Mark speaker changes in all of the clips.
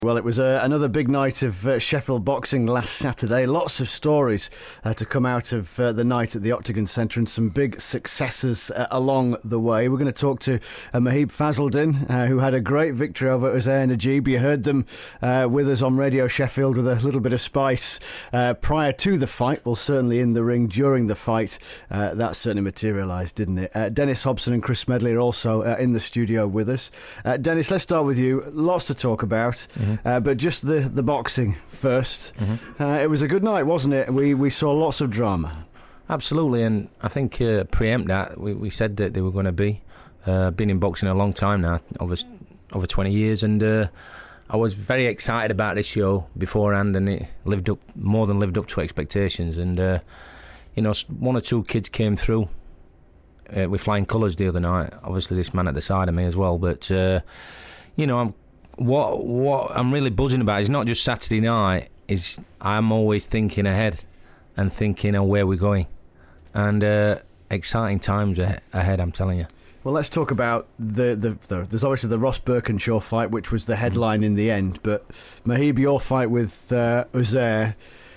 Speaker 1: Well, it was another big night of Sheffield boxing last Saturday. Lots of stories to come out of the night at the Octagon Centre and some big successes along the way. We're going to talk to Mahib Fazaldin, who had a great victory over Uzair Najeeb. You heard them with us on Radio Sheffield with a little bit of spice prior to the fight. Well, certainly in the ring during the fight. That certainly materialised, didn't it? Dennis Hobson and Chris Smedley are also in the studio with us. Dennis, let's start with you. Lots to talk about. But just the boxing first. It was a good night, wasn't it? We saw lots of drama.
Speaker 2: Absolutely, and I think preempt that, we said that they were going to be. Been in boxing a long time now, over 20 years, and I was very excited about this show beforehand, and it more than lived up to expectations. And one or two kids came through with flying colours the other night. Obviously, this man at the side of me as well, but What I'm really buzzing about is not just Saturday night, is I'm always thinking ahead and thinking of where we're going, and exciting times ahead, I'm telling you.
Speaker 1: Well, let's talk about there's obviously the Ross Birkinshaw fight, which was the headline in the end, but Mahib, your fight with Uzair,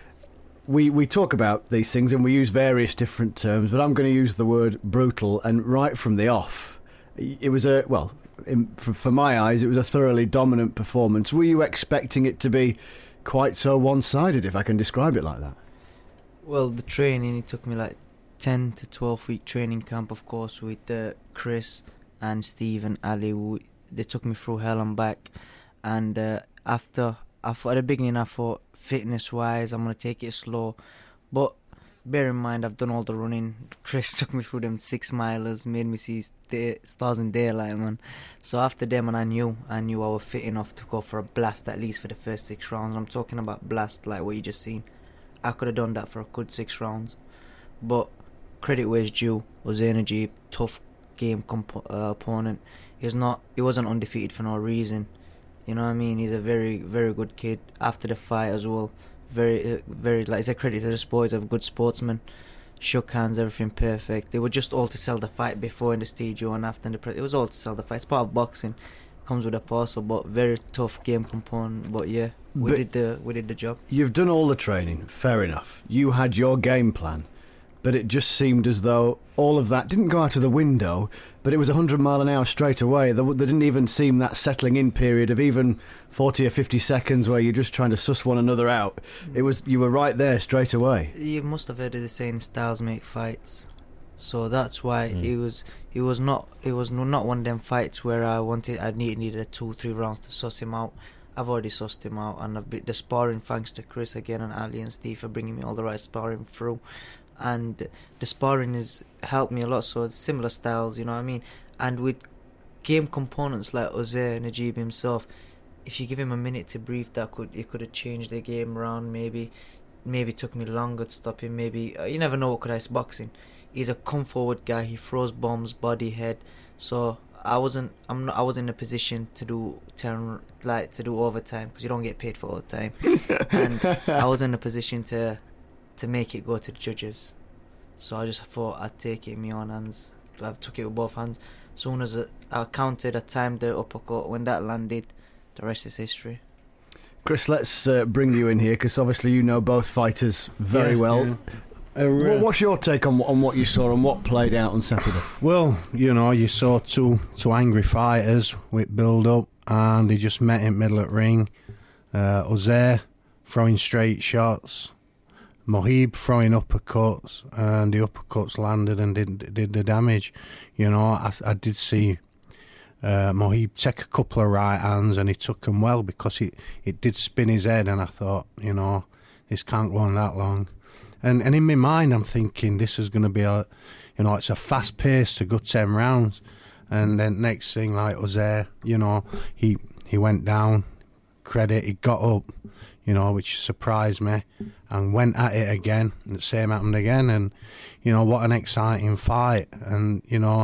Speaker 1: we talk about these things and we use various different terms, but I'm going to use the word brutal, and right from the off, it was for my eyes, it was a thoroughly dominant performance. Were you expecting it to be quite so one-sided, if I can describe it like that?
Speaker 3: Well, the training, it took me like 10 to 12 week training camp, of course, with Chris and Steve and Ali. They took me through hell and back. And at the beginning, I thought, fitness-wise, I'm going to take it slow. But bear in mind, I've done all the running. Chris took me through them 6 milers, made me see stars in daylight, man. So after them, and I knew I was fit enough to go for a blast, at least for the first 6 rounds. I'm talking about blast, like what you just seen. I could have done that for a good 6 rounds. But credit where it's due. Uzair Najeeb, tough game opponent. He wasn't undefeated for no reason. You know what I mean? He's a very, very good kid. After the fight as well, very, very, like, it's a credit to the sport. He's a good sportsman. Shook hands, everything perfect. They were just all to sell the fight before in the studio and after in the press. It was all to sell the fight. It's part of boxing. Comes with a parcel, but very tough game component. But yeah, we did the job. You've
Speaker 1: done all the training, fair enough. You had your game plan, but it just seemed as though all of that didn't go out of the window, but it was 100 mile an hour straight away. There didn't even seem that settling in period of even 40 or 50 seconds where you're just trying to suss one another out. You were right there straight away.
Speaker 3: You must have heard of the saying, styles make fights. So that's why it was not one of them fights where I needed 2-3 rounds to suss him out. I've already sussed him out, and the sparring, thanks to Chris again and Ali and Steve for bringing me all the right sparring through. And the sparring has helped me a lot, so it's similar styles, you know what I mean? And with game components like Uzair Najeeb himself, if you give him a minute to breathe, it could have changed the game around. Maybe took me longer to stop him. Maybe you never know what could ice boxing. He's a come forward guy. He throws bombs, body, head. So I wasn't in a position to do overtime, because you don't get paid for overtime. And I was in a position to make it go to the judges. So I just thought I'd take it in my own hands. I took it with both hands. As soon as I counted, I timed the uppercut. When that landed, the rest is history.
Speaker 1: Chris, let's bring you in here, because obviously you know both fighters very well. Yeah. What's your take on what you saw and what played out on Saturday?
Speaker 4: Well, you saw two angry fighters with build-up, and they just met in the middle of the ring. Uzair throwing straight shots, Mahib throwing uppercuts, and the uppercuts landed and did the damage. I did see Mahib take a couple of right hands, and he took them well, because it did spin his head, and I thought, this can't go on that long. And in my mind, I'm thinking this is going to be it's a fast pace to go 10 rounds. And then next thing, like Uzair, he went down, credit, he got up, which surprised me, and went at it again. And the same happened again. And, what an exciting fight. And,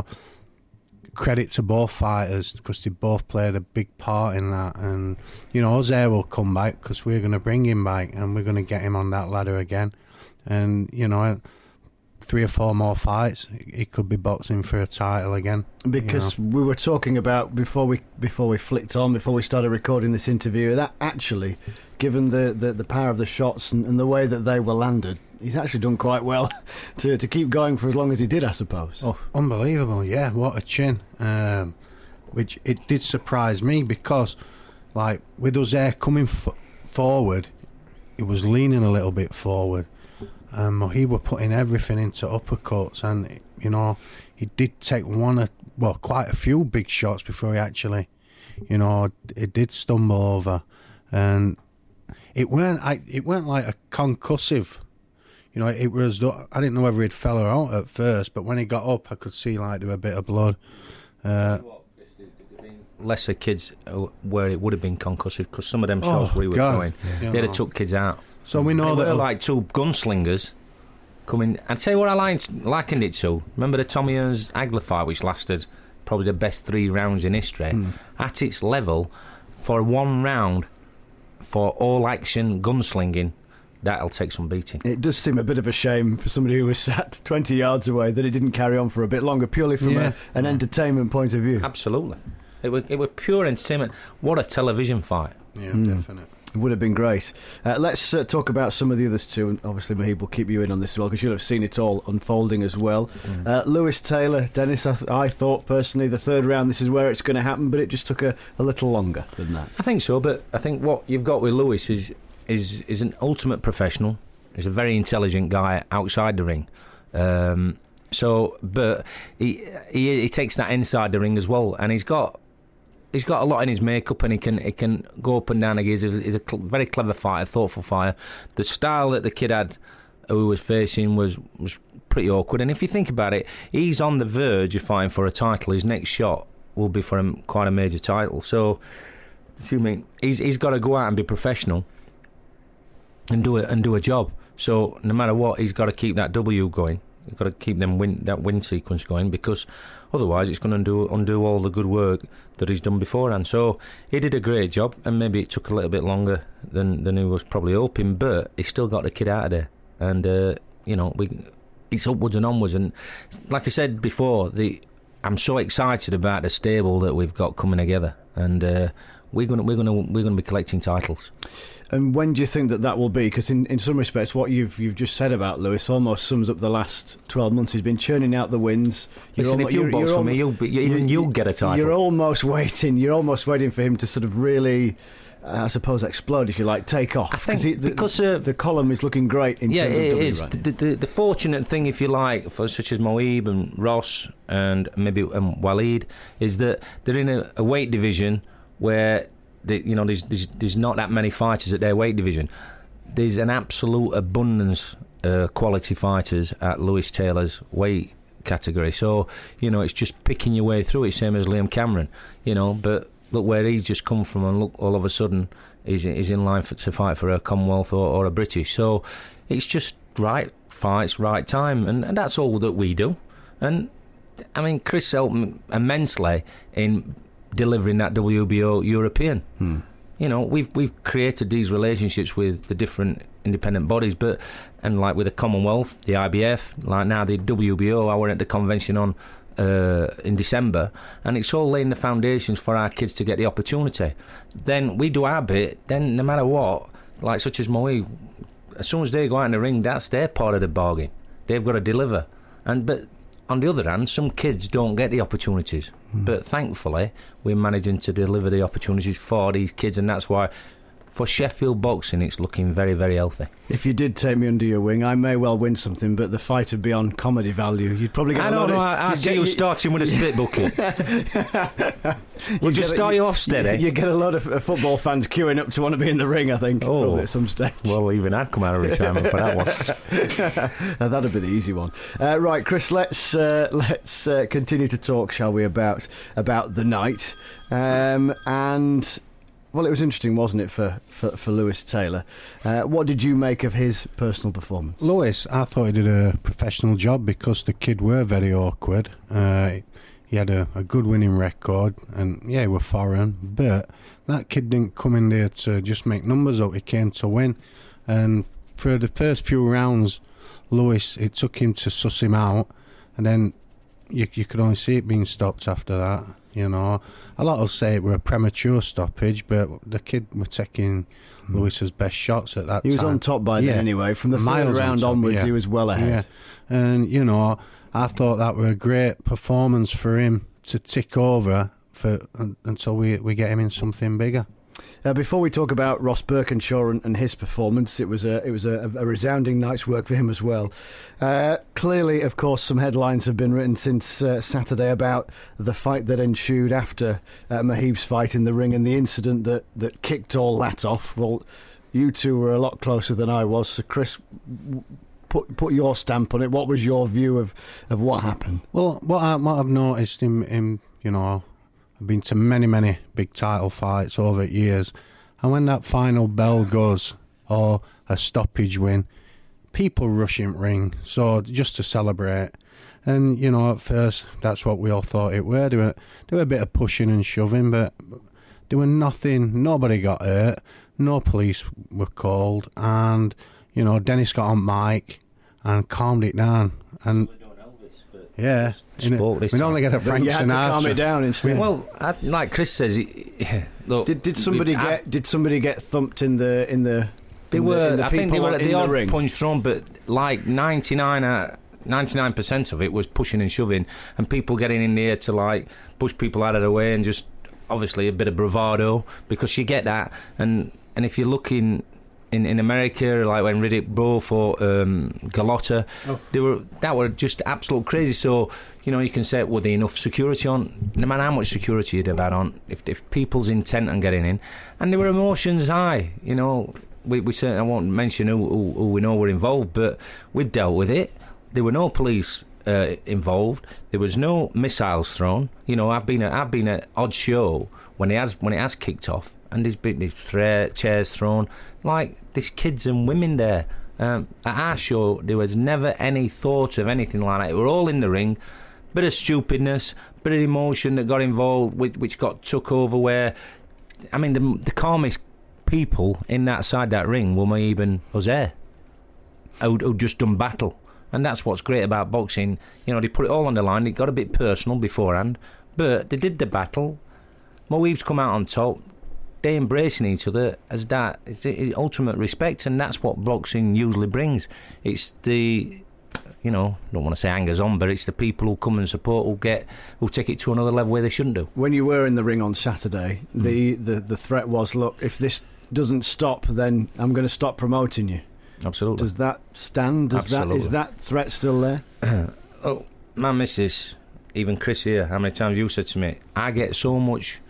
Speaker 4: credit to both fighters, because they both played a big part in that. And, Uzair will come back, because we're going to bring him back, and we're going to get him on that ladder again. And, 3 or 4 more fights, he could be boxing for a title again.
Speaker 1: Because we were talking about before we flicked on, before we started recording this interview, that actually, given the power of the shots and the way that they were landed, he's actually done quite well to keep going for as long as he did, I suppose.
Speaker 4: Oh, unbelievable! Yeah, what a chin. Which it did surprise me because, like, with Uzair coming forward, he was leaning a little bit forward. He were putting everything into uppercuts, and he did take quite a few big shots before he actually, it did stumble over, and it weren't like a concussive. It was. I didn't know whether he'd fell out at first, but when he got up, I could see like there were a bit of blood.
Speaker 2: Lesser kids where it would have been concussive, because some of them shows where he was going, they'd have took kids out.
Speaker 4: So we know
Speaker 2: they
Speaker 4: that
Speaker 2: were like two gunslingers coming. I'd tell you what I likened it to. Remember the Tommy Hearns Hagler fight, which lasted probably the best 3 rounds in history. At its level, for 1 round, for all action gunslinging, that'll take some beating. It
Speaker 1: does seem a bit of a shame for somebody who was sat 20 yards away that it didn't carry on for a bit longer, purely from an entertainment point of view.
Speaker 2: Absolutely. It was pure entertainment. What a television fight.
Speaker 4: Yeah, definitely.
Speaker 1: It would have been great. Let's talk about some of the others too, and obviously Mahib will keep you in on this as well, because you'll have seen it all unfolding as well. Lewis Taylor, Dennis, I thought personally the 3rd round, this is where it's going to happen, but it just took a little longer than that.
Speaker 2: I think so, but I think what you've got with Lewis is an ultimate professional. He's a very intelligent guy outside the ring. But he takes that inside the ring as well, and he's got a lot in his makeup, and he can go up and down. He's a very clever fighter, thoughtful fighter. The style that the kid had, who was facing, was pretty awkward. And if you think about it, he's on the verge of fighting for a title. His next shot will be for him quite a major title. So, he's got to go out and be professional and do a job. So no matter what, he's got to keep that W going. He's got to keep that win sequence going, because otherwise it's going to undo all the good work that he's done beforehand. So he did a great job, and maybe it took a little bit longer than he was probably hoping, but he still got the kid out of there. And it's upwards and onwards. And like I said before, I'm so excited about the stable that we've got coming together, and we're going to be collecting titles.
Speaker 1: And when do you think that will be? Because in some respects, what you've just said about Lewis almost sums up the last 12 months. He's been churning out the wins.
Speaker 2: If you box for me, you'll get a title.
Speaker 1: You're almost waiting for him to sort of really, I suppose, explode, if you like, take off.
Speaker 2: I think because
Speaker 1: the column is looking great in terms of W.
Speaker 2: It is. Right? The fortunate thing, if you like, for such as Mohib and Ross and maybe Waleed, is that they're in a weight division where there's not that many fighters at their weight division. There's an absolute abundance of quality fighters at Lewis Taylor's weight category. So, it's just picking your way through it, same as Liam Cameron, but look where he's just come from, and look, all of a sudden he's in line to fight for a Commonwealth or a British. So it's just right fights, right time, and that's all that we do. And I mean, Chris helped immensely in delivering that WBO European. We've created these relationships with the different independent bodies, and like with the Commonwealth, the IBF, like now the WBO. I went at the convention in December, and it's all laying the foundations for our kids to get the opportunity. Then we do our bit. Then no matter what, like such as Moe, as soon as they go out in the ring, that's their part of the bargain. They've got to deliver. But on the other hand, some kids don't get the opportunities. But thankfully, we're managing to deliver the opportunities for these kids, and that's why, for Sheffield boxing, it's looking very, very healthy.
Speaker 1: If you did take me under your wing, I may well win something, but the fight would be on comedy value. You'd probably get
Speaker 2: I see you starting with a spit bucket. We'll just start you off steady.
Speaker 1: You get a lot of football fans queuing up to want to be in the ring, I think, probably at some stage.
Speaker 2: Well, even I'd come out of retirement for that one.
Speaker 1: That'd be the easy one. Right, Chris, let's continue to talk, shall we, about the night. Well, it was interesting, wasn't it, for Lewis Taylor? What did you make of his personal performance?
Speaker 4: Lewis, I thought he did a professional job, because the kid were very awkward. He had a good winning record, and he were foreign, but that kid didn't come in there to just make numbers up. He came to win, and for the first few rounds, Lewis, it took him to suss him out, and then you could only see it being stopped after that. You know, a lot will say it were a premature stoppage, but the kid were taking Lewis's best shots at that time.
Speaker 1: He was on top by then anyway. From the third round onwards, he was well ahead.
Speaker 4: Yeah. And, you know, I thought that were a great performance for him to tick over until we get him in something bigger.
Speaker 1: Before we talk about Ross Birkinshaw and his performance, it was a resounding night's work for him as well. Clearly, of course, some headlines have been written since Saturday about the fight that ensued after Mahib's fight in the ring and the incident that kicked all that off. Well, you two were a lot closer than I was, so Chris, put your stamp on it. What was your view of what happened?
Speaker 4: Well, what I've noticed in you know, I've been to many big title fights over years, and when that final bell goes or a stoppage win, people rush in ring, so just to celebrate. And you know, at first that's what we all thought it were. There were a bit of pushing and shoving, but there were nothing. Nobody got hurt. No police were called, and you know, Dennis got on mic and calmed it down. And yeah, we only get a Frank Sinatra.
Speaker 1: You had to calm it down instead.
Speaker 2: Well, like Chris says, look, did somebody get thumped in the? I think they were at the odd ring. Punch thrown, but like 99% of it was pushing and shoving, and people getting in there to like push people out of the way, and just obviously a bit of bravado, because you get that, and if you're looking. In America, like when Riddick Bowe fought Gallotta, that were just absolute crazy. So, you know, you can say, were there enough security on? No matter how much security you'd have had on, if people's intent on getting in, and there were emotions high. You know, we certainly, I won't mention who we know were involved, but we dealt with it. There were no police involved. There was no missiles thrown. You know, I've been at odd show when it has kicked off. And there's been these chairs thrown. Like, there's kids and women there. At our show, there was never any thought of anything like that. We were all in the ring. Bit of stupidness, bit of emotion that got involved, which got took over where... I mean, the calmest people in that ring were Mahib and Jose, who'd just done battle. And that's what's great about boxing. You know, they put it all on the line. It got a bit personal beforehand. But they did the battle. Mahib's come out on top. They embracing each other as that. It's the ultimate respect, and that's what boxing usually brings. It's the, you know, don't want to say angers on, but it's the people who come and support who take it to another level where they shouldn't do. When you were in the ring on Saturday, the threat was, look, if this doesn't stop, then I'm going to stop promoting you. Absolutely. Does that stand? Is that threat still there? Oh, my missus, even Chris here, how many times you said to me, I get so much...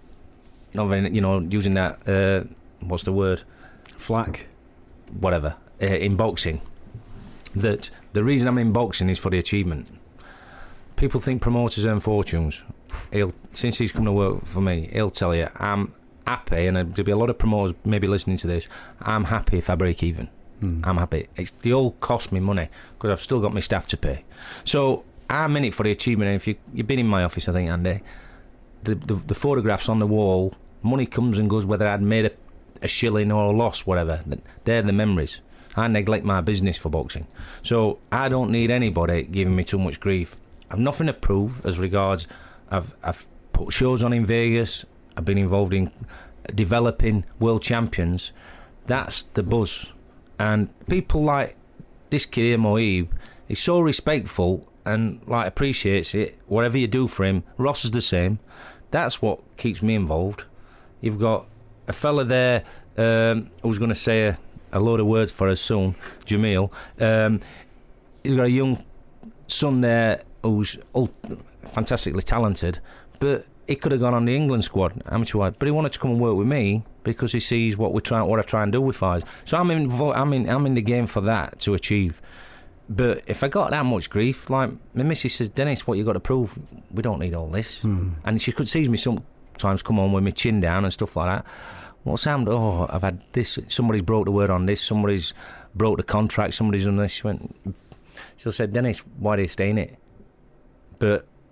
Speaker 2: you know, using that, what's the word? Flack. Whatever. In boxing. That the reason I'm in boxing is for the achievement. People think promoters earn fortunes. Since he's come to work for me, he'll tell you, I'm happy, and there'll be a lot of promoters maybe listening to this, I'm happy if I break even. I'm happy. They all cost me money, because I've still got my staff to pay. So I'm in it for the achievement, and if you've been in my office, I think, Andy, the photographs on the wall, money comes and goes, whether I'd made a shilling or a loss, whatever. They're the memories. I neglect my business for boxing. So I don't need anybody giving me too much grief. I've nothing to prove as regards... I've put shows on in Vegas. I've been involved in developing world champions. That's the buzz. And people like this kid here, Mahib, he's so respectful and like appreciates it. Whatever you do for him, Ross is the same. That's what keeps me involved. You've got a fella there who's going to say a load of words for us soon, Jamil. He's got a young son there who's fantastically talented, but he could have gone on the England squad, amateur-wide, but he wanted to come and work with me because he sees what I try and do with fighters. So I'm in the game for that, to achieve. But if I got that much grief, like my missus says, Dennis, what you got to prove? We don't need all this. And she could see me sometimes come on with my chin down and stuff like that. What's happened? Oh, I've had this. Somebody's broke the word on this. Somebody's broke the contract. Somebody's done this. She'll say, Dennis, why do you stay in it? But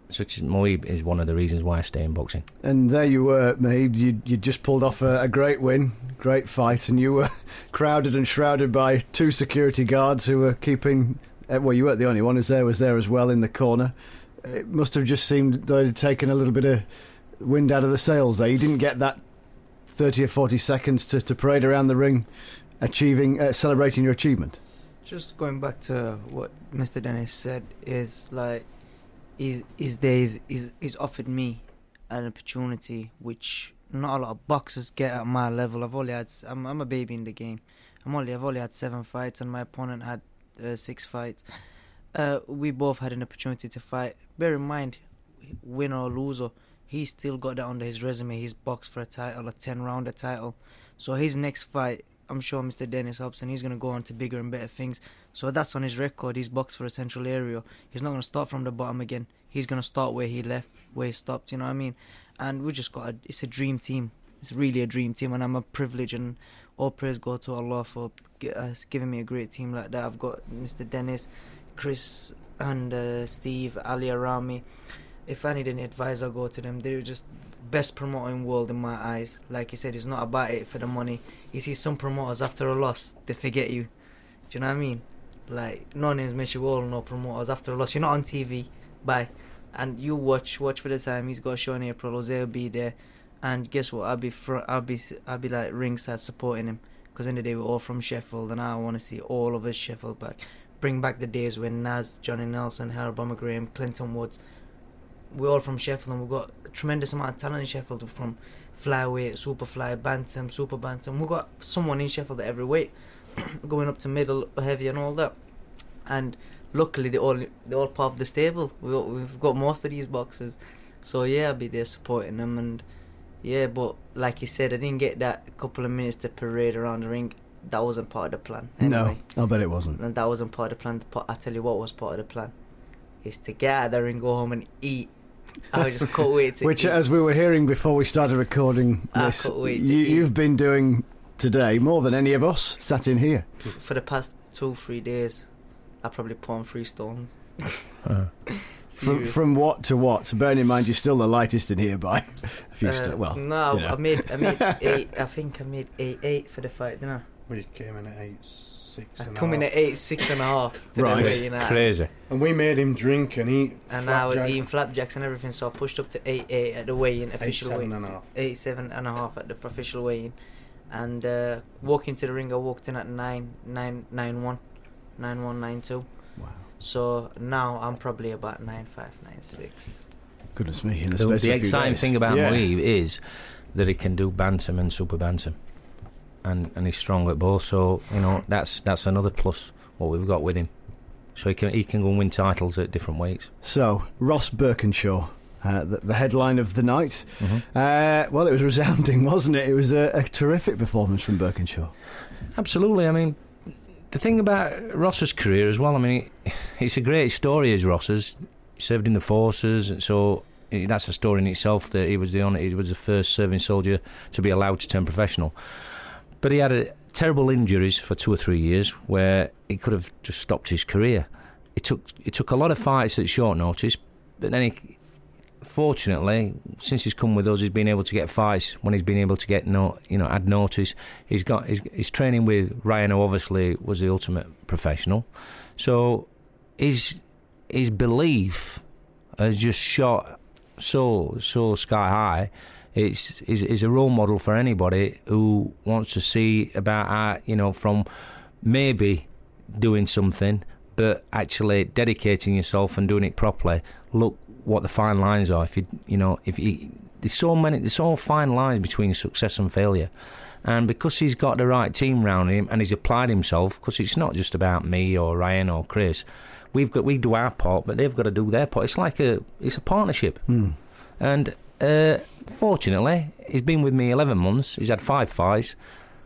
Speaker 2: such as Moeeb is one of the reasons why I stay in boxing.
Speaker 1: And there you were, Moeeb. You just pulled off a great win, great fight, and you were crowded and shrouded by 2 security guards who were keeping. Well, you weren't the only one. Was there as well in the corner. It must have just seemed that it had taken a little bit of wind out of the sails there. You didn't get that 30 or 40 seconds to parade around the ring, celebrating your achievement.
Speaker 3: Just going back to what Mr. Dennis said is like, he's offered me an opportunity which not a lot of boxers get at my level. I'm a baby in the game. I've only had 7 fights, and my opponent had 6 fights. We both had an opportunity to fight. Bear in mind, win or loser, he's still got that under his resume. He's boxed for a title, a 10-rounder title. So his next fight, I'm sure Mr. Dennis Hobson, he's going to go on to bigger and better things. So that's on his record. He's boxed for a central area. He's not going to start from the bottom again. He's going to start where he left, where he stopped, you know what I mean? And we just it's a dream team. It's really a dream team, and I'm a privilege, and all praise go to Allah for giving me a great team like that. I've got Mr. Dennis, Chris and Steve, Ali around me. If I need any advice, I go to them. They're just best promoter in the world in my eyes. Like he said, it's not about it for the money. You see some promoters after a loss, they forget you. Do you know what I mean? Like, no names mentioned, we all know promoters after a loss. You're not on TV, bye. And you watch for the time. He's got a show in April. Jose will be there, and guess what? I'll be like ringside supporting him, because in the day we're all from Sheffield, and I want to see all of us Sheffield back. Bring back the days when Naz, Johnny Nelson, Harold Bomber Graham, Clinton Woods. We're all from Sheffield, and we've got a tremendous amount of talent in Sheffield, from flyweight, superfly, bantam, super bantam. We've got someone in Sheffield at every weight, going up to middle, heavy, and all that. And luckily, they're all part of the stable. We've got most of these boxers, so yeah, I'll be there supporting them. And yeah, but like you said, I didn't get that couple of minutes to parade around the ring. That wasn't part of the plan. Anyway.
Speaker 1: No, I bet it wasn't.
Speaker 3: And that wasn't part of the plan. I tell you what was part of the plan, is to get out there and go home and eat. I just can't wait to
Speaker 1: Which,
Speaker 3: eat.
Speaker 1: as we were hearing before we started recording this, you've been doing today more than any of us sat in here.
Speaker 3: For the past 2-3 days, I probably put on 3 stones.
Speaker 1: From what to what? Bearing in mind you're still the lightest in here by a few steps. Well,
Speaker 3: no,
Speaker 1: you know.
Speaker 3: I made 8. I think I made 8 for the fight, didn't I?
Speaker 4: We came in at 8.6.
Speaker 3: I come in at 8.6.5.
Speaker 1: Right.
Speaker 3: You know.
Speaker 2: Crazy.
Speaker 4: And we made him drink and eat.
Speaker 3: And I was eating flapjacks and everything, so I pushed up to 8.8 at the weigh-in, official weigh-in. 8.7.5 at the official weigh-in. And walking to the ring, I walked in at 9.1, 9.2.
Speaker 1: Wow.
Speaker 3: So now I'm probably about 9.5, 9.6.
Speaker 1: Goodness me! In the
Speaker 2: The
Speaker 1: space of a few
Speaker 2: exciting
Speaker 1: days.
Speaker 2: thing about Moeeb is that he can do bantam and super bantam, and he's strong at both. So you know that's another plus what we've got with him. So he can go and win titles at different weights.
Speaker 1: So Ross Birkinshaw, the headline of the night.
Speaker 2: Mm-hmm.
Speaker 1: Well, it was resounding, wasn't it? It was a terrific performance from Birkinshaw.
Speaker 2: Absolutely. I mean, the thing about Ross's career as well, I mean, it's a great story as Ross's. He served in the forces, so that's a story in itself, that he was the first serving soldier to be allowed to turn professional. But he had terrible injuries for 2 or 3 years where he could have just stopped his career. It took a lot of fights at short notice, but then fortunately, since he's come with us, he's been able to get fights when he's been able to get add notice. He's training with Ryan, who obviously was the ultimate professional. So his belief has just shot so sky high. It's a role model for anybody who wants to see about from maybe doing something, but actually dedicating yourself and doing it properly. Look what the fine lines are. There's so fine lines between success and failure, and because he's got the right team around him and he's applied himself, because it's not just about me or Ryan or Chris. We do our part, but they've got to do their part. It's a partnership, and fortunately, he's been with me 11 months. He's had 5 fights,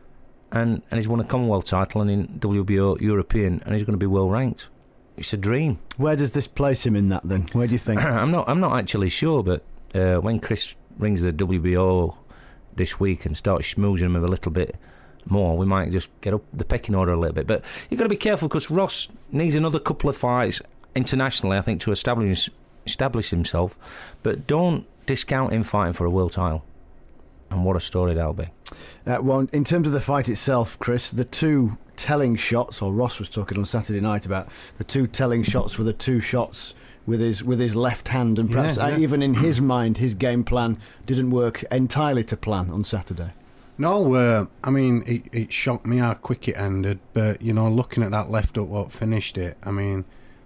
Speaker 2: and he's won a Commonwealth title and in WBO European, and he's going to be well ranked. It's a dream.
Speaker 1: Where does this place him in that then? Where do you think?
Speaker 2: I'm not actually sure, but when Chris rings the WBO this week and starts schmoozing him a little bit more, we might just get up the pecking order a little bit. But you've got to be careful, because Ross needs another couple of fights internationally, I think, to establish establish himself, but don't discount him fighting for a world title. And what a story that'll be.
Speaker 1: Well, in terms of the fight itself, Chris, the two telling shots, or Ross was talking on Saturday night about the two telling shots were the two shots with his left hand, and perhaps even in his mind, his game plan didn't work entirely to plan on Saturday.
Speaker 4: No, I mean, it shocked me how quick it ended, but, you know, looking at that left hook what finished it, I mean,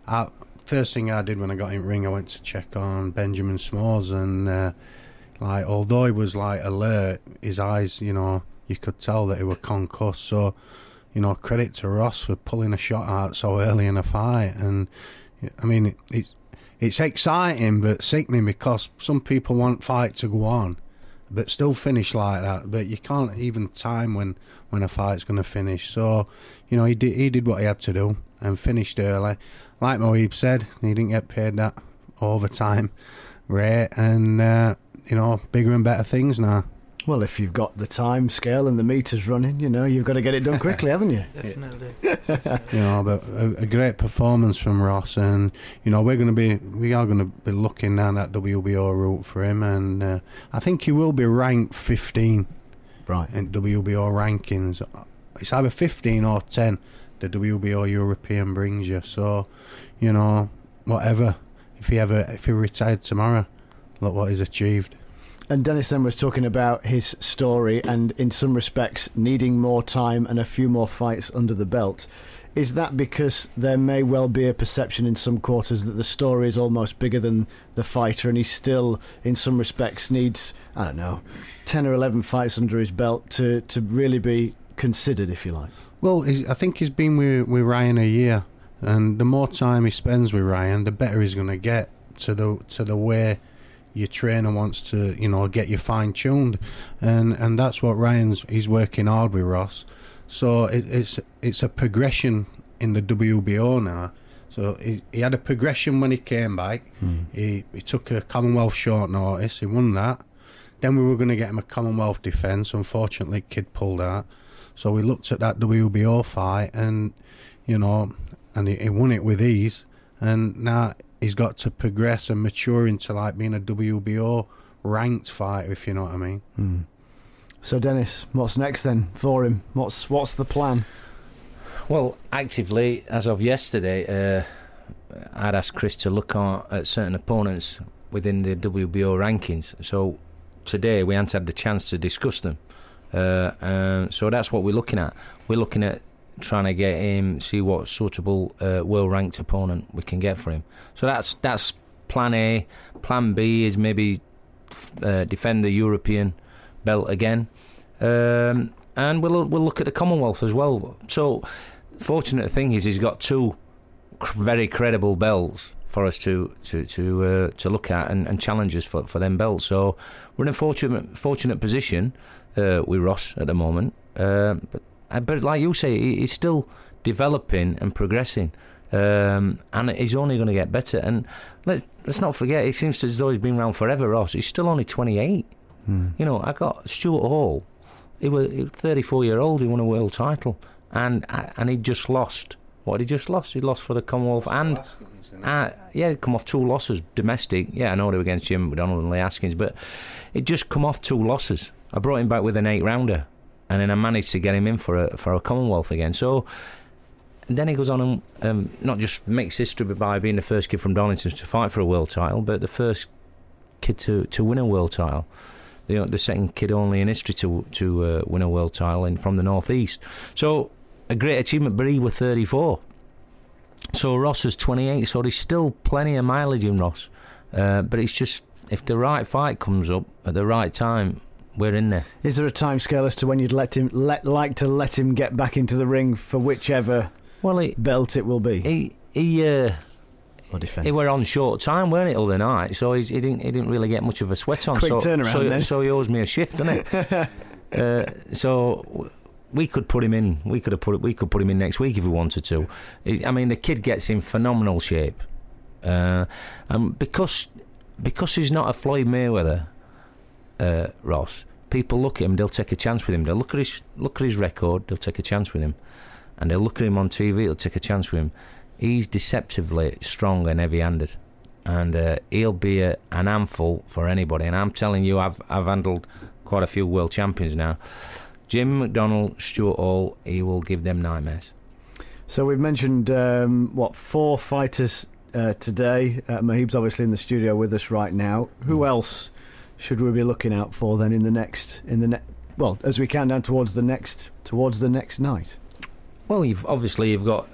Speaker 4: first thing I did when I got in the ring, I went to check on Benjamin S'mores, and like, although he was like alert, his eyes, you know, you could tell that he was concussed. So, you know, credit to Ross for pulling a shot out so early in a fight. And I mean, it's exciting but sickening, because some people want fight to go on but still finish like that. But you can't even time when a fight's going to finish. So, you know, he did what he had to do and finished early. Like Mohib said, he didn't get paid that overtime rate, and you know, bigger and better things now.
Speaker 1: Well, if you've got the time scale and the meters running, you know, you've got to get it done quickly, haven't you?
Speaker 3: Definitely.
Speaker 4: You know, but a great performance from Ross, and you know, we are going to be looking down that WBO route for him, and I think he will be ranked 15,
Speaker 1: right,
Speaker 4: in WBO rankings. It's either 15 or 10. The WBO European brings you, so you know, whatever. If he retired tomorrow, look what he's achieved.
Speaker 1: And Dennis then was talking about his story and, in some respects, needing more time and a few more fights under the belt. Is that because there may well be a perception in some quarters that the story is almost bigger than the fighter, and he still, in some respects, needs, I don't know, 10 or 11 fights under his belt to really be considered, if you like? Well,
Speaker 4: I think he's been with Ryan a year, and the more time he spends with Ryan, the better he's going to get to the way your trainer wants to, you know, get you fine-tuned, and that's what he's working hard with Ross. So it's a progression in the WBO now. So he had a progression when he came back. He took a Commonwealth short notice. He won that. Then we were going to get him a Commonwealth defence. Unfortunately, kid pulled out. So we looked at that WBO fight, and you know, and he won it with ease. And now he's got to progress and mature into like being a WBO ranked fighter, if you know what I mean.
Speaker 1: So Dennis, what's next then for him? What's the plan?
Speaker 2: Well, actively, as of yesterday, I'd asked Chris to look at certain opponents within the WBO rankings. So today we hadn't had the chance to discuss them. So that's what we're looking at. We're looking at trying to get him, see what suitable world-ranked opponent we can get for him. So that's plan A. Plan B is maybe defend the European belt again, and we'll look at the Commonwealth as well. So fortunate thing is he's got two very credible belts for us to look at and challenges for them belts. So we're in a fortunate position with Ross at the moment, but like you say, he's still developing and progressing, and he's only going to get better. And let's not forget, it seems as though he's been around forever, Ross. He's still only 28. You know, I got Stuart Hall. He was 34-year-old. He won a world title, and he just lost. What he just lost? He lost for the Commonwealth, and he'd come off 2 losses domestic. Yeah, I know they were against Jim McDonald and Lee Askins, but it just come off 2 losses. I brought him back with an 8-rounder. And then I managed to get him in for a Commonwealth again. So then he goes on and not just makes history by being the first kid from Darlington to fight for a world title, but the first kid to win a world title. The second kid only in history to win a world title from the Northeast. So a great achievement, but he was 34. So Ross is 28, so there's still plenty of mileage in Ross. But it's just, if the right fight comes up at the right time, we're in there. Is there a time scale as to when you'd like to let him get back into the ring for whichever belt it will be? Or defence? He were on short time, weren't it, other night? So he didn't really get much of a sweat on.
Speaker 1: Quick turnaround then.
Speaker 2: So he owes me a shift, doesn't it? So we could put him in. We could put him in next week if we wanted to. I mean, the kid gets in phenomenal shape, and because he's not a Floyd Mayweather. Ross, people look at him, they'll take a chance with him. They'll look at his record, they'll take a chance with him, and they'll look at him on TV, they'll take a chance with him. He's deceptively strong and heavy-handed, and he'll be an handful for anybody. And I'm telling you, I've handled quite a few world champions now. Jim McDonnell, Stuart Hall, he will give them nightmares.
Speaker 1: So we've mentioned 4 fighters today. Mohib's obviously in the studio with us right now. Who else should we be looking out for then well, as we count down towards the next night?
Speaker 2: Well, you've got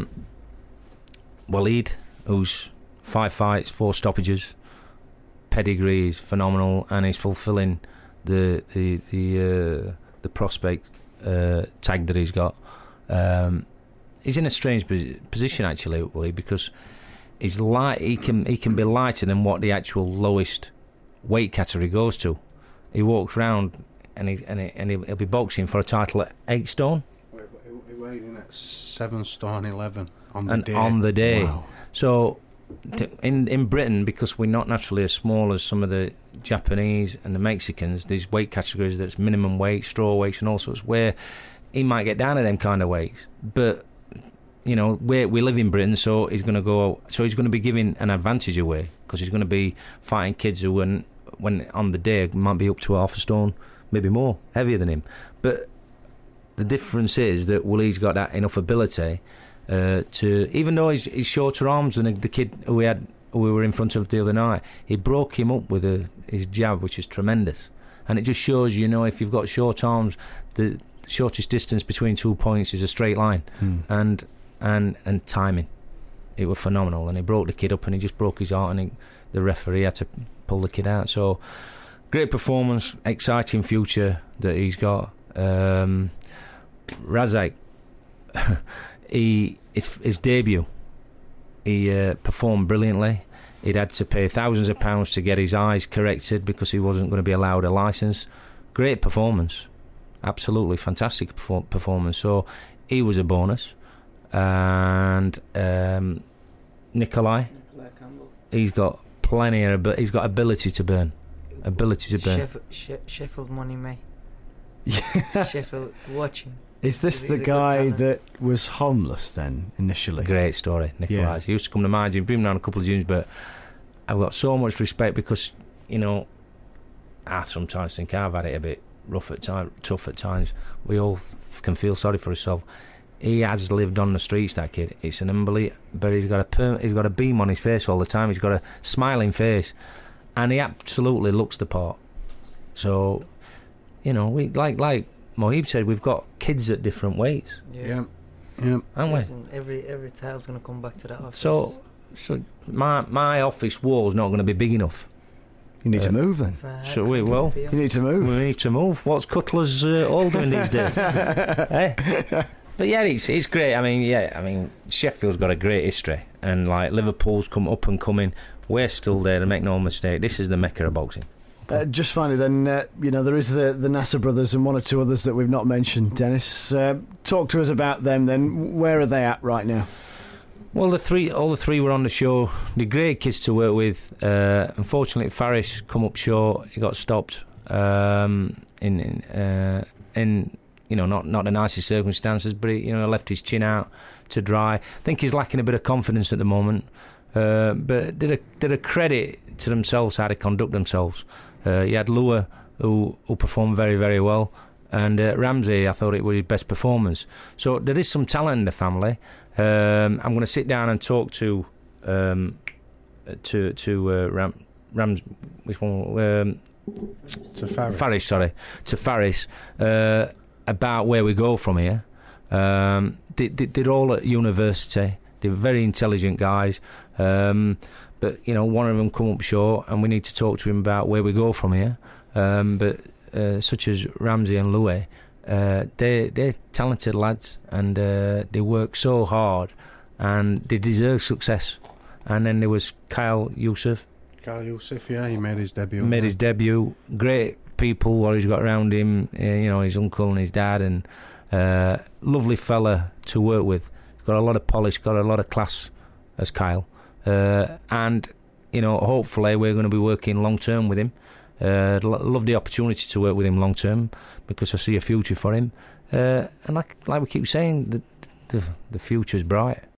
Speaker 2: Waleed, who's 5 fights, 4 stoppages. Pedigree is phenomenal, and he's fulfilling the prospect tag that he's got. He's in a strange position actually, Waleed, because he's he can be lighter than what the actual lowest weight category goes to. He walks around and he'll be boxing for a title at 8 stone.
Speaker 4: He weighed in at 7 stone 11 on
Speaker 2: the day.
Speaker 1: Wow.
Speaker 2: So in Britain, because we're not naturally as small as some of the Japanese and the Mexicans, there's weight categories that's minimum weight, straw weights and all sorts, where he might get down to them kind of weights. But you know, we live in Britain, so he's going to be giving an advantage away, because he's going to be fighting kids who, when on the day, might be up to half a stone, maybe more, heavier than him. But the difference is that Waleed's got that enough ability to, even though he's shorter arms than the kid who we were in front of the other night, he broke him up with his jab, which is tremendous. And it just shows, you know, if you've got short arms, the shortest distance between 2 points is a straight line. And timing, it was phenomenal. And he broke the kid up, and he just broke his heart, and the referee had to pull the kid out. So great performance, exciting future that he's got. Razak, his debut, he performed brilliantly. He'd had to pay thousands of pounds to get his eyes corrected because he wasn't going to be allowed a licence. Great performance, absolutely fantastic performance. So he was a bonus. And Nikolai
Speaker 3: Campbell,
Speaker 2: he's got he's got ability to burn.
Speaker 3: Sheffield money, mate.
Speaker 1: Yeah.
Speaker 3: Sheffield watching.
Speaker 1: Is this the guy that was homeless then initially?
Speaker 2: Great story, Nikolai.
Speaker 1: Yeah.
Speaker 2: He used to come to my gym, been around a couple of gyms, but I've got so much respect because, you know, I sometimes think I've had it a bit rough at times, tough at times. We all can feel sorry for ourselves. He has lived on the streets, that kid. It's an unbelievable. But he's got a beam on his face all the time. He's got a smiling face, and he absolutely looks the part. So, you know, we like Mohib said, we've got kids at different weights.
Speaker 4: Yeah.
Speaker 2: Haven't
Speaker 3: Listen, every title's gonna come back to that office.
Speaker 2: So my office wall's not going to be big enough.
Speaker 1: You need to move then.
Speaker 2: So we will.
Speaker 1: You need to move.
Speaker 2: We need to move. What's Cutler's all doing these days? Eh? But yeah, it's great. I mean, Sheffield's got a great history, and like Liverpool's come up and coming. We're still there, to make no mistake. This is the Mecca of boxing.
Speaker 1: Just finally then, you know, there is the Nasser brothers and one or two others that we've not mentioned. Dennis, talk to us about them then. Where are they at right now?
Speaker 2: Well, all the three were on the show. They're great kids to work with. Unfortunately, Faris come up short. He got stopped in you know, not the nicest circumstances, but he, you know, left his chin out to dry. I think he's lacking a bit of confidence at the moment, but did a credit to themselves how to conduct themselves. You had Lua, who performed very, very well, and Ramsey, I thought it was his best performance. So there is some talent in the family. I'm going to sit down and talk to which one?
Speaker 4: To Faris.
Speaker 2: Faris, sorry, to Faris. About where we go from here. They're all at university. They're very intelligent guys, but you know, one of them come up short, and we need to talk to him about where we go from here. But such as Ramsey and Louis, they're talented lads, and they work so hard, and they deserve success. And then there was Kyle Youssef.
Speaker 4: Yeah, he made his debut. Great people what he's got around him, you know, his uncle and his dad, and lovely fella to work with. He's got a lot of polish, got a lot of class as Kyle, and you know, hopefully we're going to be working long term with him. Love the opportunity to work with him long term because I see a future for him, and like we keep saying, the future's bright.